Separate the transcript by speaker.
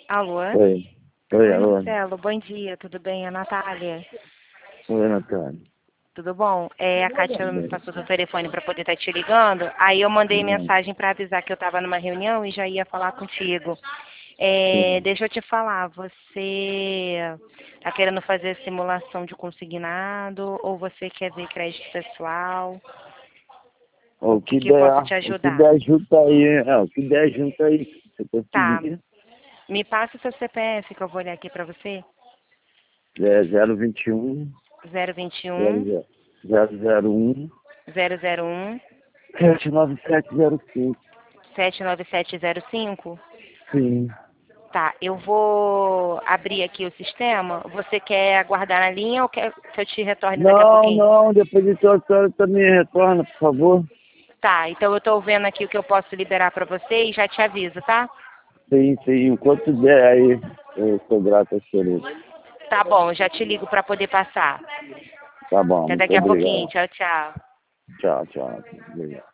Speaker 1: Alô?
Speaker 2: Oi. Oi,
Speaker 1: Oi,
Speaker 2: alô.
Speaker 1: Marcelo, bom dia, tudo bem? É a Natália.
Speaker 2: Oi, Natália.
Speaker 1: Tudo bom? A Kátia me
Speaker 2: Bem.
Speaker 1: passou seu telefone para poder estar te ligando. Aí eu mandei
Speaker 2: Não,
Speaker 1: mensagem para avisar que eu estava numa reunião e já ia falar contigo.
Speaker 2: sim.
Speaker 1: Deixa eu te falar, você está querendo fazer simulação de consignado ou você quer ver crédito pessoal? O
Speaker 2: O
Speaker 1: que
Speaker 2: que
Speaker 1: que eu
Speaker 2: der,
Speaker 1: posso te
Speaker 2: o que
Speaker 1: ajudar?
Speaker 2: der junto aí, o que der junto aí, se você
Speaker 1: Tá,
Speaker 2: conseguir,
Speaker 1: me passa o seu CPF que eu vou olhar aqui para você.
Speaker 2: é 021
Speaker 1: 021
Speaker 2: 00 001
Speaker 1: 001
Speaker 2: 79705.
Speaker 1: 79705.
Speaker 2: Sim.
Speaker 1: Tá, eu vou abrir aqui o sistema. Você quer aguardar na linha ou quer que eu te retorne daqui a
Speaker 2: Não,
Speaker 1: pouquinho?
Speaker 2: não, depois disso a senhora também retorna, por favor.
Speaker 1: Tá, então eu tô vendo aqui o que eu posso liberar pra você e já te aviso, tá?
Speaker 2: Sim, sim, enquanto der aí, eu sou grato a senhora.
Speaker 1: Tá bom, eu já te ligo pra poder passar.
Speaker 2: Tá bom,
Speaker 1: Até
Speaker 2: muito
Speaker 1: daqui a pouquinho.
Speaker 2: obrigado.
Speaker 1: Tchau, tchau.
Speaker 2: Tchau, tchau. Obrigado.